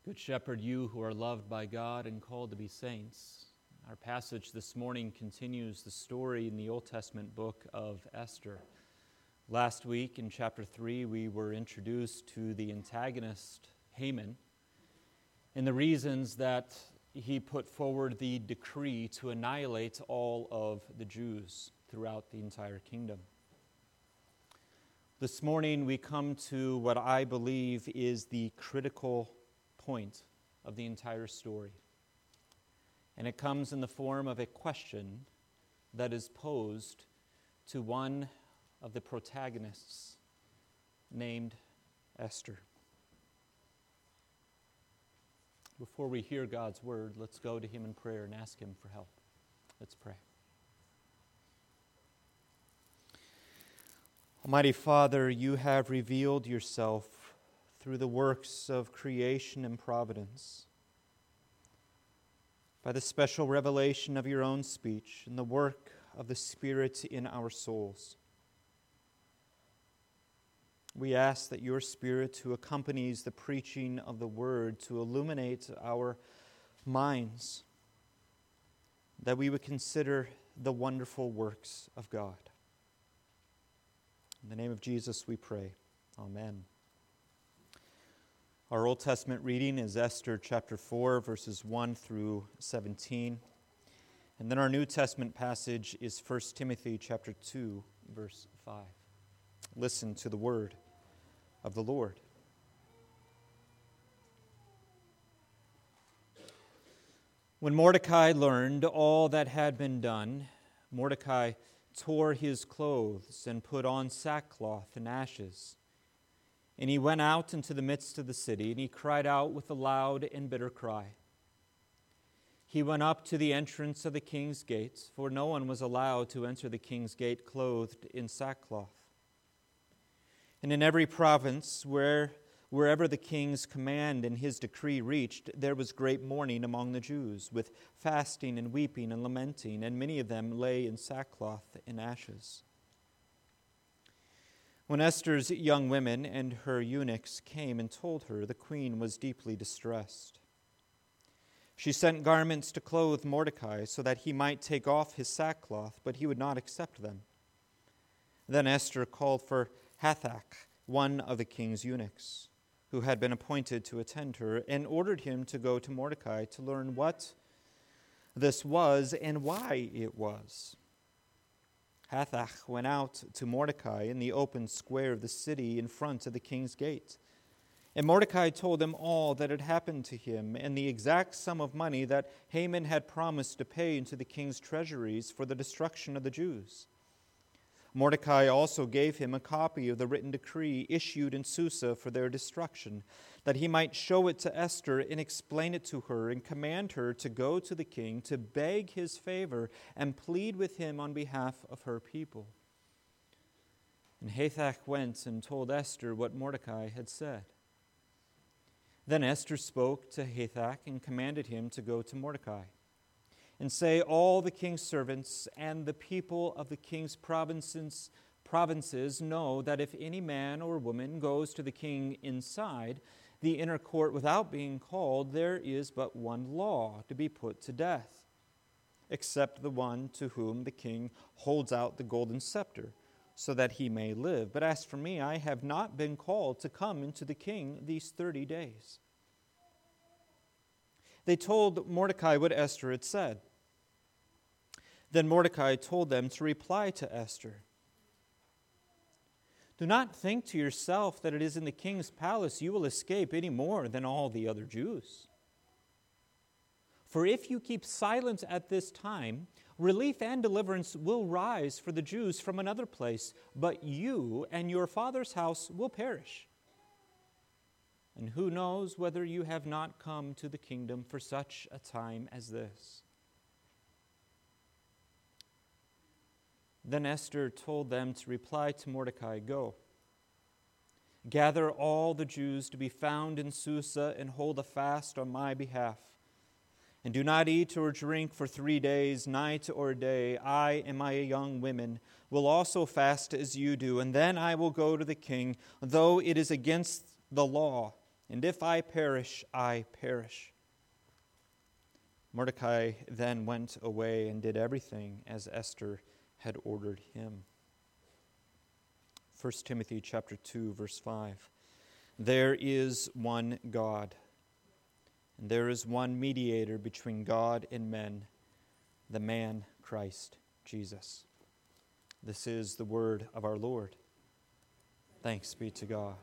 Good Shepherd, you who are loved by God and called to be saints. Our passage this morning continues the story in the Old Testament book of Esther. Last week in chapter 3, we were introduced to the antagonist, Haman, and the reasons that he put forward the decree to annihilate all of the Jews throughout the entire kingdom. This morning we come to what I believe is the critical point of the entire story. And it comes in the form of a question that is posed to one of the protagonists named Esther. Before we hear God's word, let's go to him in prayer and ask him for help. Let's pray. Almighty Father, you have revealed yourself through the works of creation and providence, by the special revelation of your own speech and the work of the Spirit in our souls. We ask that your Spirit, who accompanies the preaching of the Word, to illuminate our minds, that we would consider the wonderful works of God. In the name of Jesus we pray. Amen. Our Old Testament reading is Esther chapter 4, verses 1 through 17. And then our New Testament passage is 1 Timothy chapter 2, verse 5. Listen to the word of the Lord. When Mordecai learned all that had been done, Mordecai tore his clothes and put on sackcloth and ashes. And he went out into the midst of the city, and he cried out with a loud and bitter cry. He went up to the entrance of the king's gate, for no one was allowed to enter the king's gate clothed in sackcloth. And in every province, wherever the king's command and his decree reached, there was great mourning among the Jews, with fasting and weeping and lamenting, and many of them lay in sackcloth and ashes. When Esther's young women and her eunuchs came and told her, the queen was deeply distressed. She sent garments to clothe Mordecai so that he might take off his sackcloth, but he would not accept them. Then Esther called for Hathach, one of the king's eunuchs, who had been appointed to attend her, and ordered him to go to Mordecai to learn what this was and why it was. Hathach went out to Mordecai in the open square of the city in front of the king's gate. And Mordecai told him all that had happened to him and the exact sum of money that Haman had promised to pay into the king's treasuries for the destruction of the Jews. Mordecai also gave him a copy of the written decree issued in Susa for their destruction, that he might show it to Esther and explain it to her and command her to go to the king to beg his favor and plead with him on behalf of her people. And Hathach went and told Esther what Mordecai had said. Then Esther spoke to Hathach and commanded him to go to Mordecai and say, all the king's servants and the people of the king's provinces know that if any man or woman goes to the king inside the inner court without being called, there is but one law to be put to death, except the one to whom the king holds out the golden scepter, so that he may live. But as for me, I have not been called to come into the king these 30 days. They told Mordecai what Esther had said. Then Mordecai told them to reply to Esther. Do not think to yourself that it is in the king's palace you will escape any more than all the other Jews. For if you keep silent at this time, relief and deliverance will rise for the Jews from another place, but you and your father's house will perish. And who knows whether you have not come to the kingdom for such a time as this? Then Esther told them to reply to Mordecai, go, gather all the Jews to be found in Susa and hold a fast on my behalf. And do not eat or drink for 3 days, night or day. I and my young women will also fast as you do, and then I will go to the king, though it is against the law, and if I perish, I perish." Mordecai then went away and did everything as Esther had ordered him. 1 Timothy chapter 2, verse 5. "There is one God, and there is one mediator between God and men, the man Christ Jesus." This is the word of our Lord. Thanks be to God.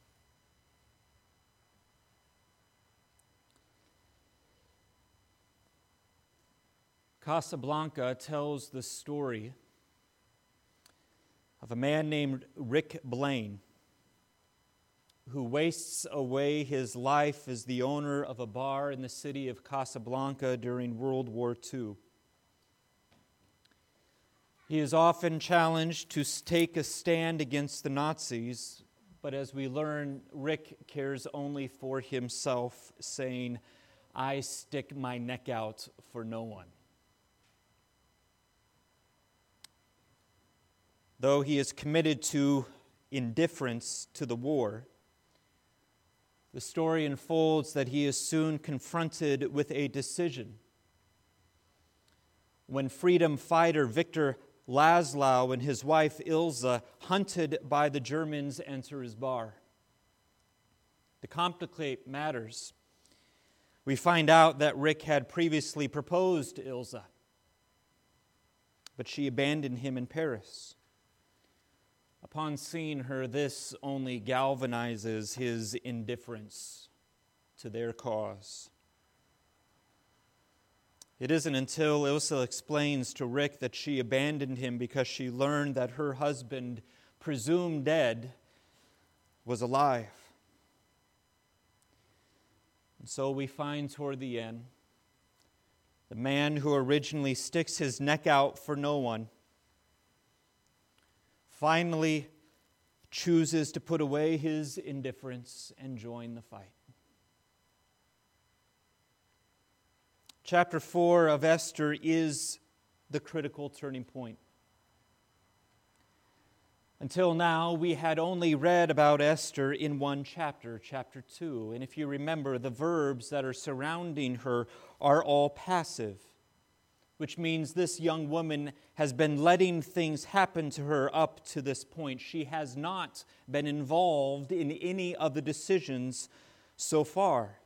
Casablanca tells the story of a man named Rick Blaine who wastes away his life as the owner of a bar in the city of Casablanca during World War II. He is often challenged to take a stand against the Nazis, but as we learn, Rick cares only for himself, saying, "I stick my neck out for no one." Though he is committed to indifference to the war, the story unfolds that he is soon confronted with a decision. When freedom fighter Victor Laszlo and his wife Ilse, hunted by the Germans, enter his bar. To complicate matters, we find out that Rick had previously proposed to Ilse, but she abandoned him in Paris. Upon seeing her, this only galvanizes his indifference to their cause. It isn't until Ilse explains to Rick that she abandoned him because she learned that her husband, presumed dead, was alive. And so we find toward the end, the man who originally sticks his neck out for no one finally chooses to put away his indifference and join the fight. Chapter 4 of Esther is the critical turning point. Until now, we had only read about Esther in one chapter, chapter 2. And if you remember, the verbs that are surrounding her are all passive, which means this young woman has been letting things happen to her up to this point. She has not been involved in any of the decisions so far.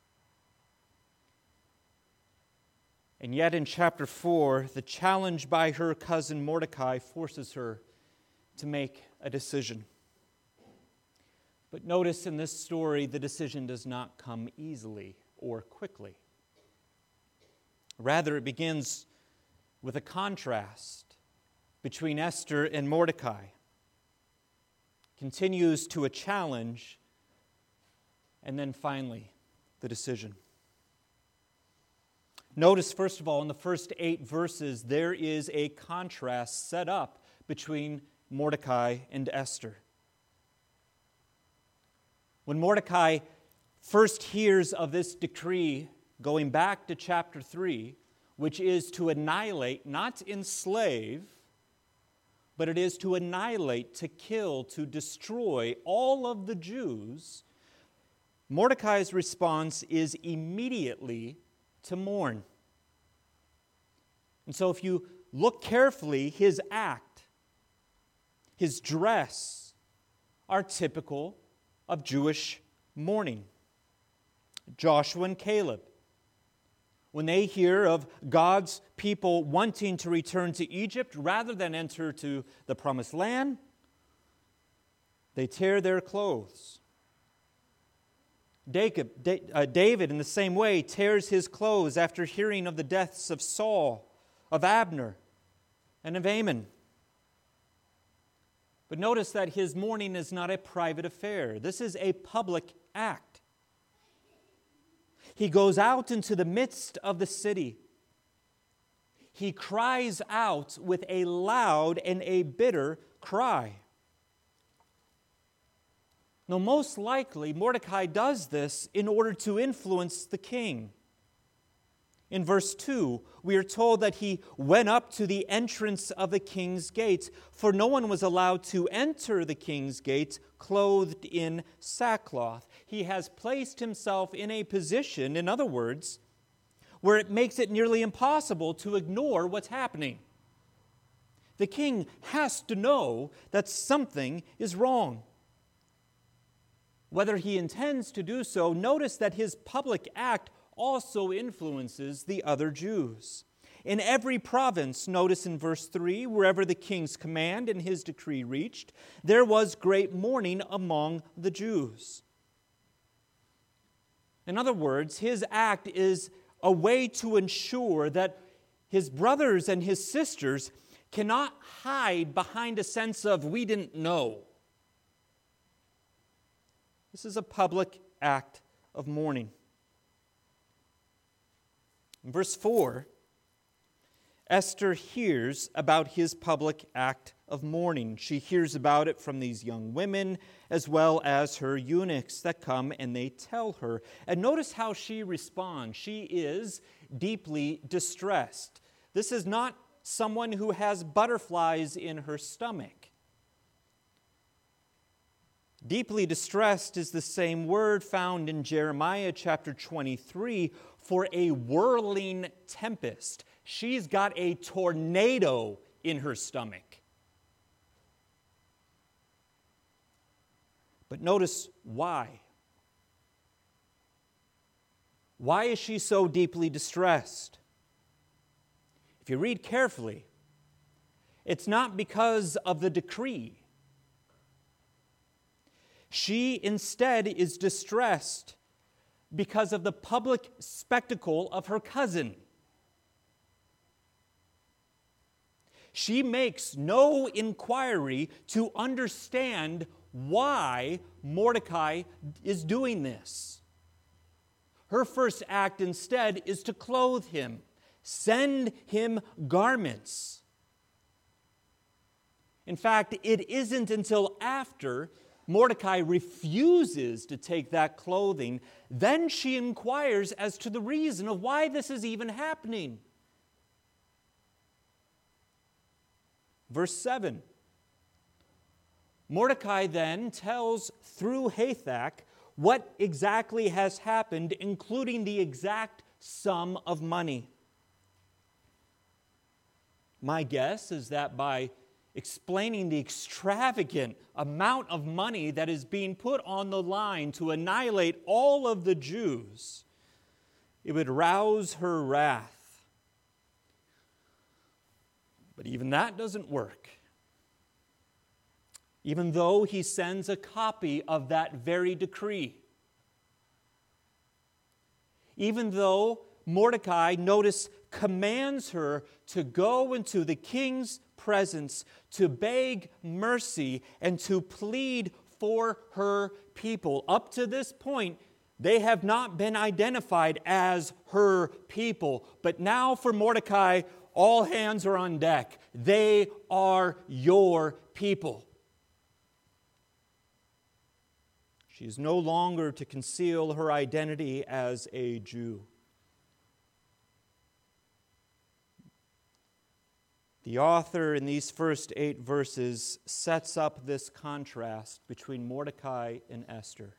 And yet in chapter 4, the challenge by her cousin Mordecai forces her to make a decision. But notice in this story, the decision does not come easily or quickly. Rather, it begins with a contrast between Esther and Mordecai, continues to a challenge, and then finally, the decision. Notice, first of all, in the first 8 verses, there is a contrast set up between Mordecai and Esther. When Mordecai first hears of this decree, going back to chapter 3, which is to annihilate, not enslave, but it is to annihilate, to kill, to destroy all of the Jews, Mordecai's response is immediately to mourn. And so if you look carefully, his act, his dress, are typical of Jewish mourning. Joshua and Caleb, when they hear of God's people wanting to return to Egypt rather than enter to the promised land, they tear their clothes. David, in the same way, tears his clothes after hearing of the deaths of Saul, of Abner, and of Amnon. But notice that his mourning is not a private affair. This is a public act. He goes out into the midst of the city. He cries out with a loud and a bitter cry. Now, most likely, Mordecai does this in order to influence the king. In verse 2, we are told that he went up to the entrance of the king's gate, for no one was allowed to enter the king's gate clothed in sackcloth. He has placed himself in a position, in other words, where it makes it nearly impossible to ignore what's happening. The king has to know that something is wrong. Whether he intends to do so, notice that his public act also influences the other Jews. In every province, notice in verse 3, wherever the king's command and his decree reached, there was great mourning among the Jews. In other words, his act is a way to ensure that his brothers and his sisters cannot hide behind a sense of, we didn't know. This is a public act of mourning. In verse 4, Esther hears about his public act of mourning. She hears about it from these young women as well as her eunuchs that come and they tell her. And notice how she responds. She is deeply distressed. This is not someone who has butterflies in her stomach. Deeply distressed is the same word found in Jeremiah chapter 23 for a whirling tempest. She's got a tornado in her stomach. But notice why. Why is she so deeply distressed? If you read carefully, it's not because of the decree. She instead is distressed because of the public spectacle of her cousin. She makes no inquiry to understand why Mordecai is doing this. Her first act instead is to clothe him, send him garments. In fact, it isn't until after Mordecai refuses to take that clothing, then she inquires as to the reason of why this is even happening. Verse 7. Mordecai then tells through Hathach what exactly has happened, including the exact sum of money. My guess is that by explaining the extravagant amount of money that is being put on the line to annihilate all of the Jews, it would rouse her wrath. But even that doesn't work. Even though he sends a copy of that very decree. Even though Mordecai, notice, commands her to go into the king's presence to beg mercy and to plead for her people. Up to this point, they have not been identified as her people. But now for Mordecai, all hands are on deck. They are your people. She is no longer to conceal her identity as a Jew. The author in these first 8 verses sets up this contrast between Mordecai and Esther.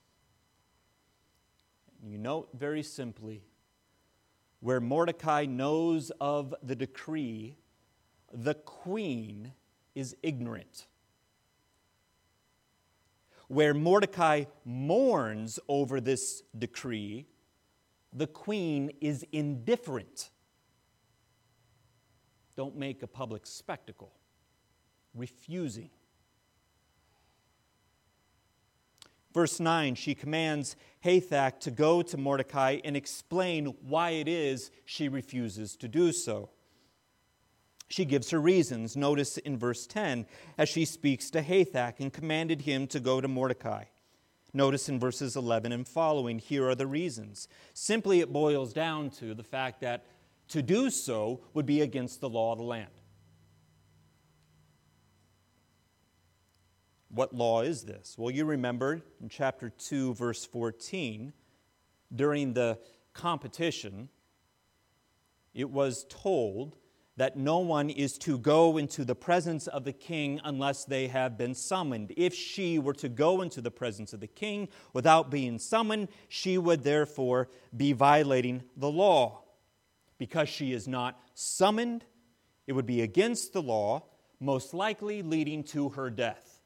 You note very simply, where Mordecai knows of the decree, the queen is ignorant. Where Mordecai mourns over this decree, the queen is indifferent. Don't make a public spectacle. Refusing. Verse 9, she commands Hathach to go to Mordecai and explain why it is she refuses to do so. She gives her reasons. Notice in verse 10, as she speaks to Hathach and commanded him to go to Mordecai. Notice in verses 11 and following, here are the reasons. Simply it boils down to the fact that to do so would be against the law of the land. What law is this? Well, you remember in chapter 2, verse 14, during the competition, it was told that no one is to go into the presence of the king unless they have been summoned. If she were to go into the presence of the king without being summoned, she would therefore be violating the law. Because she is not summoned, it would be against the law, most likely leading to her death.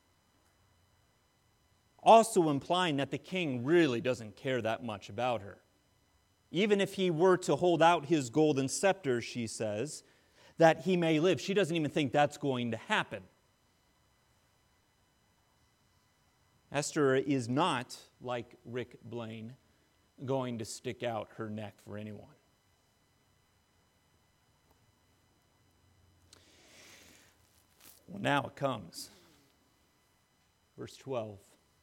Also implying that the king really doesn't care that much about her. Even if he were to hold out his golden scepter, she says, that he may live. She doesn't even think that's going to happen. Esther is not, like Rick Blaine, going to stick out her neck for anyone. Well, now it comes. Verse 12.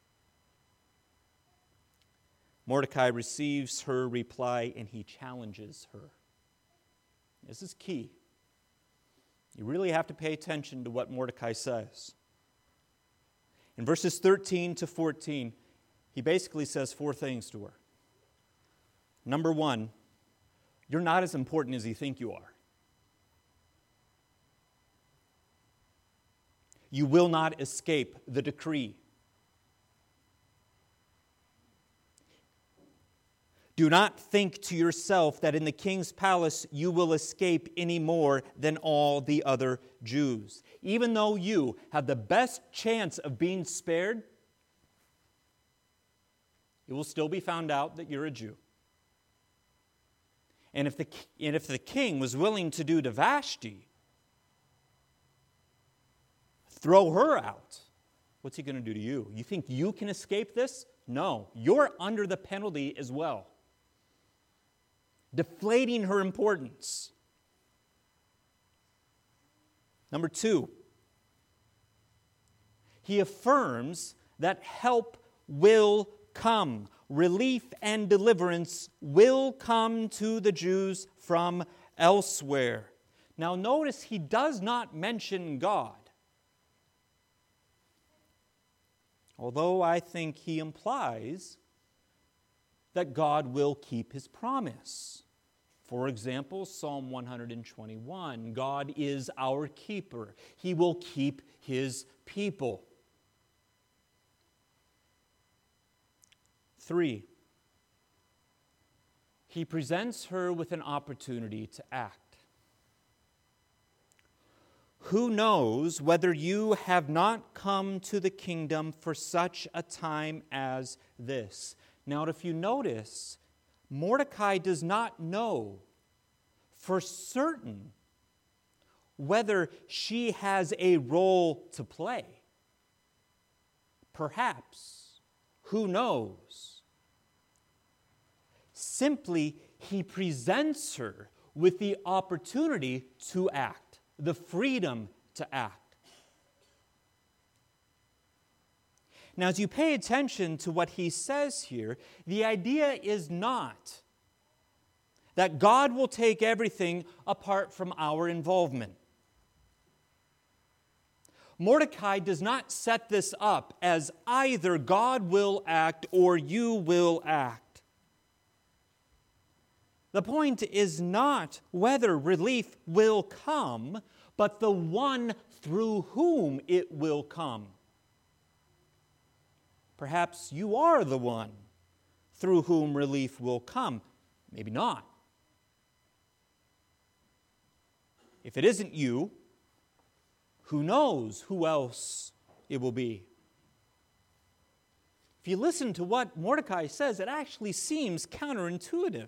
Mordecai receives her reply and he challenges her. This is key. You really have to pay attention to what Mordecai says. In verses 13 to 14, he basically says 4 things to her. Number 1, you're not as important as you think you are. You will not escape the decree. Do not think to yourself that in the king's palace you will escape any more than all the other Jews. Even though you have the best chance of being spared, it will still be found out that you're a Jew. And if the king was willing to do to Vashti, throw her out, what's he going to do to you? You think you can escape this? No, you're under the penalty as well. Deflating her importance. Number 2, he affirms that help will come. Relief and deliverance will come to the Jews from elsewhere. Now notice he does not mention God. Although I think he implies that God will keep his promise. For example, Psalm 121, God is our keeper. He will keep his people. 3, he presents her with an opportunity to act. Who knows whether you have not come to the kingdom for such a time as this? Now, if you notice, Mordecai does not know for certain whether she has a role to play. Perhaps. Who knows? Simply, he presents her with the opportunity to act, the freedom to act. Now, as you pay attention to what he says here, the idea is not that God will take everything apart from our involvement. Mordecai does not set this up as either God will act or you will act. The point is not whether relief will come, but the one through whom it will come. Perhaps you are the one through whom relief will come. Maybe not. If it isn't you, who knows who else it will be? If you listen to what Mordecai says, it actually seems counterintuitive.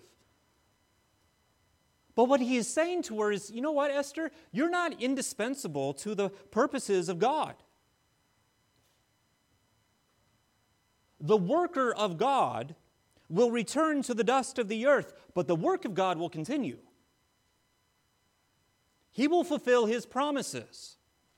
But what he is saying to her is, you know what, Esther? You're not indispensable to the purposes of God. The worker of God will return to the dust of the earth, but the work of God will continue. He will fulfill his promises.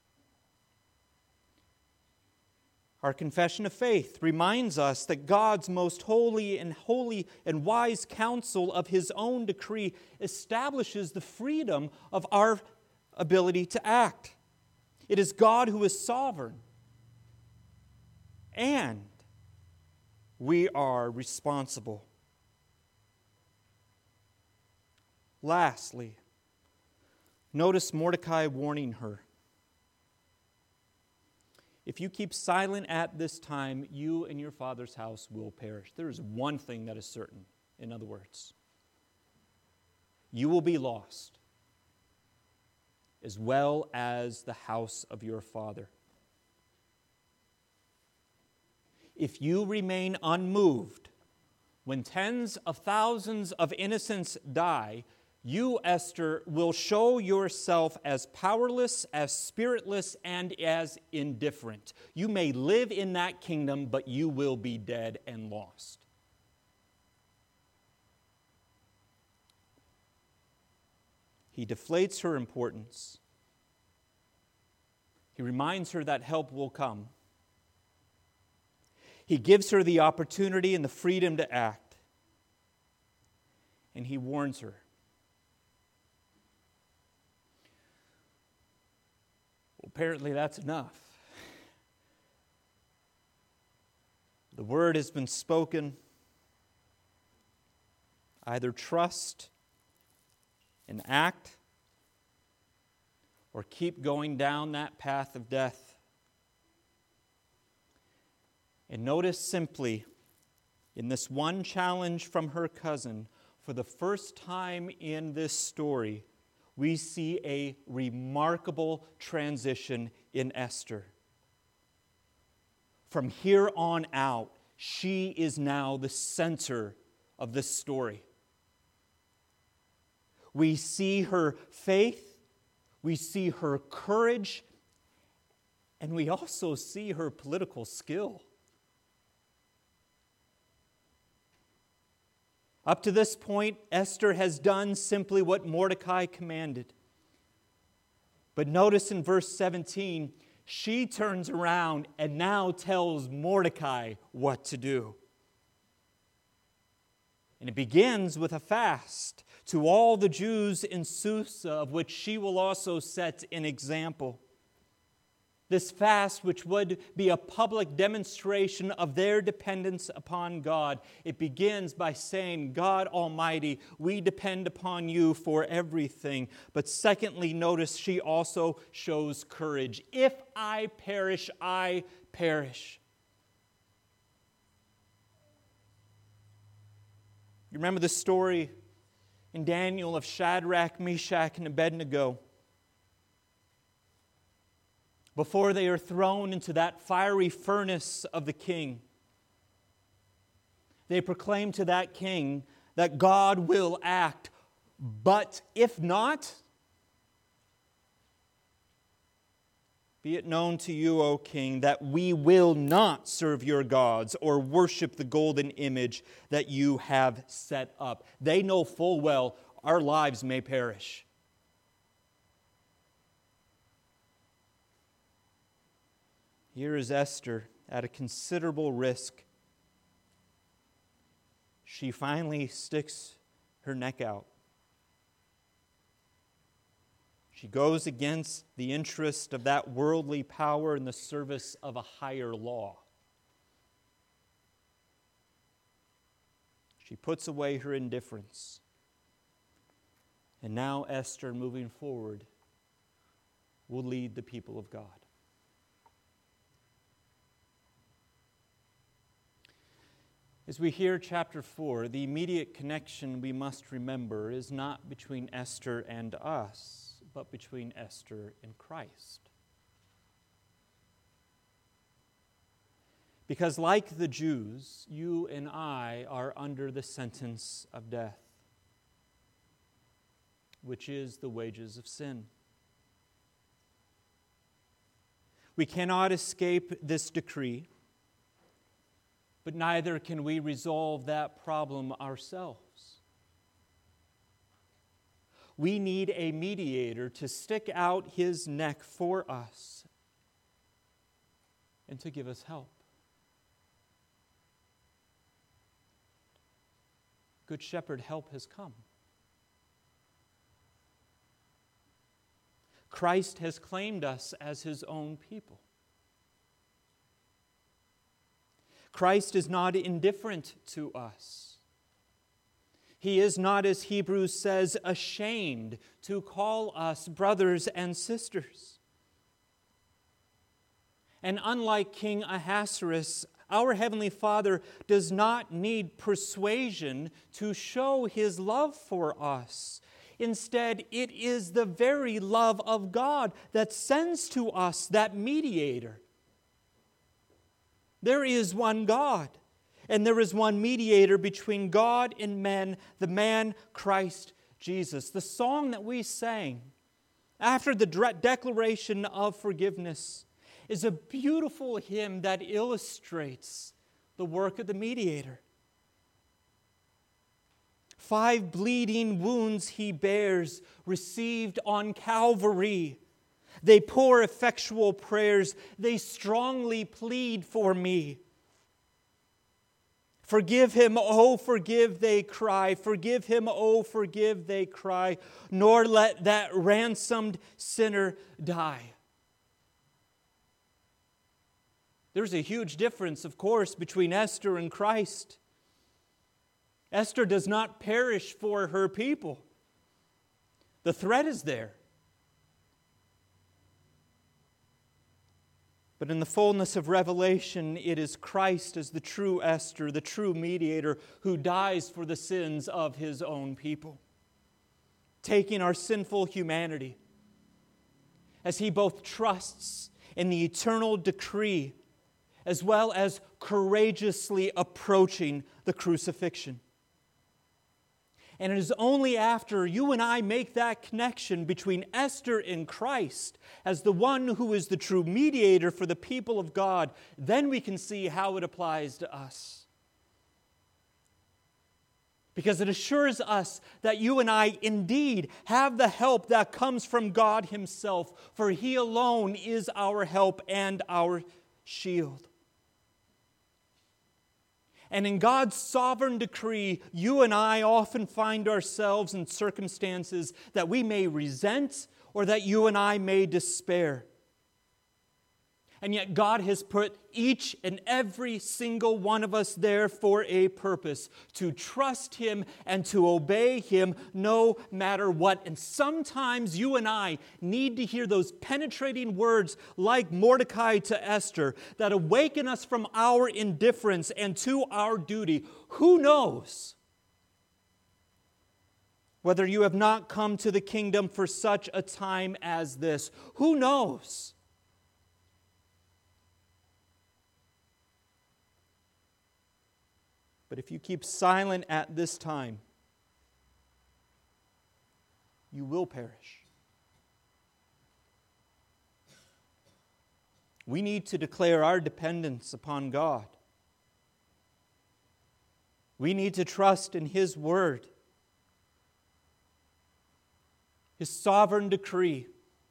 Our confession of faith reminds us that God's most holy and wise counsel of his own decree establishes the freedom of our ability to act. It is God who is sovereign. And we are responsible. Lastly, notice Mordecai warning her. If you keep silent at this time, you and your father's house will perish. There is one thing that is certain, in other words. You will be lost, as well as the house of your father. If you remain unmoved when tens of thousands of innocents die, you, Esther, will show yourself as powerless, as spiritless, and as indifferent. You may live in that kingdom, but you will be dead and lost. He deflates her importance. He reminds her that help will come. He gives her the opportunity and the freedom to act. And he warns her. Apparently that's enough. The word has been spoken. Either trust and act, or keep going down that path of death. And notice simply, in this one challenge from her cousin, for the first time in this story, we see a remarkable transition in Esther. From here on out, she is now the center of this story. We see her faith, we see her courage, and we also see her political skill. Up to this point, Esther has done simply what Mordecai commanded. But notice in verse 17, she turns around and now tells Mordecai what to do. And it begins with a fast to all the Jews in Susa, of which she will also set an example. This fast, which would be a public demonstration of their dependence upon God, it begins by saying, God Almighty, we depend upon you for everything. But secondly, notice she also shows courage. If I perish, I perish. You remember the story in Daniel of Shadrach, Meshach, and Abednego? Before they are thrown into that fiery furnace of the king, they proclaim to that king that God will act, but if not, be it known to you, O king, that we will not serve your gods or worship the golden image that you have set up. They know full well our lives may perish. Here is Esther at a considerable risk. She finally sticks her neck out. She goes against the interest of that worldly power in the service of a higher law. She puts away her indifference. And now Esther, moving forward, will lead the people of God. As we hear chapter 4, the immediate connection we must remember is not between Esther and us, but between Esther and Christ. Because like the Jews, you and I are under the sentence of death, which is the wages of sin. We cannot escape this decree, but neither can we resolve that problem ourselves. We need a mediator to stick out his neck for us and to give us help. Good Shepherd, help has come. Christ has claimed us as his own people. Christ is not indifferent to us. He is not, as Hebrews says, ashamed to call us brothers and sisters. And unlike King Ahasuerus, our Heavenly Father does not need persuasion to show His love for us. Instead, it is the very love of God that sends to us that mediator. There is one God, and there is one mediator between God and men, the man Christ Jesus. The song that we sang after the declaration of forgiveness is a beautiful hymn that illustrates the work of the mediator. 5 bleeding wounds He bears, received on Calvary. They pour effectual prayers. They strongly plead for me. Forgive him, oh, forgive, they cry. Forgive him, oh, forgive, they cry. Nor let that ransomed sinner die. There's a huge difference, of course, between Esther and Christ. Esther does not perish for her people. The threat is there. But in the fullness of revelation, it is Christ as the true Esther, the true mediator, who dies for the sins of His own people, taking our sinful humanity, as He both trusts in the eternal decree as well as courageously approaching the crucifixion. And it is only after you and I make that connection between Esther and Christ as the one who is the true mediator for the people of God, then we can see how it applies to us. Because it assures us that you and I indeed have the help that comes from God Himself, for He alone is our help and our shield. And in God's sovereign decree, you and I often find ourselves in circumstances that we may resent or that you and I may despair. And yet God has put each and every single one of us there for a purpose, to trust Him and to obey Him no matter what. And sometimes you and I need to hear those penetrating words like Mordecai to Esther that awaken us from our indifference and to our duty. Who knows whether you have not come to the kingdom for such a time as this? Who knows? But if you keep silent at this time, you will perish. We need to declare our dependence upon God. We need to trust in His Word, His sovereign decree,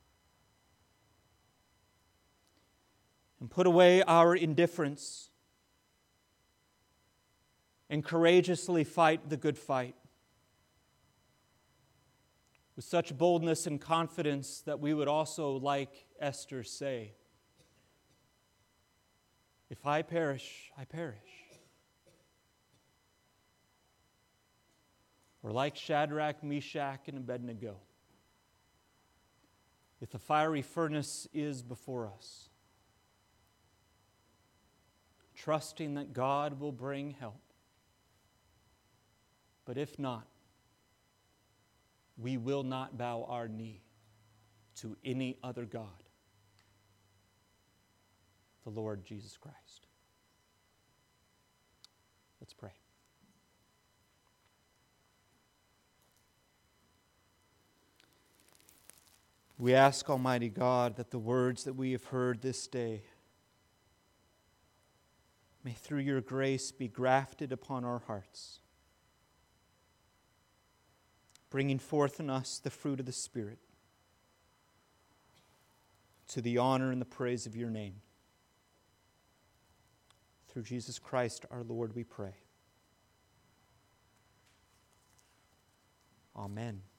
and put away our indifference and courageously fight the good fight with such boldness and confidence that we would also, like Esther, say, if I perish, I perish. Or like Shadrach, Meshach, and Abednego, if the fiery furnace is before us, trusting that God will bring help. But if not, we will not bow our knee to any other God, the Lord Jesus Christ. Let's pray. We ask, Almighty God, that the words that we have heard this day may through your grace be grafted upon our hearts, bringing forth in us the fruit of the Spirit, to the honor and the praise of your name. Through Jesus Christ our Lord we pray. Amen.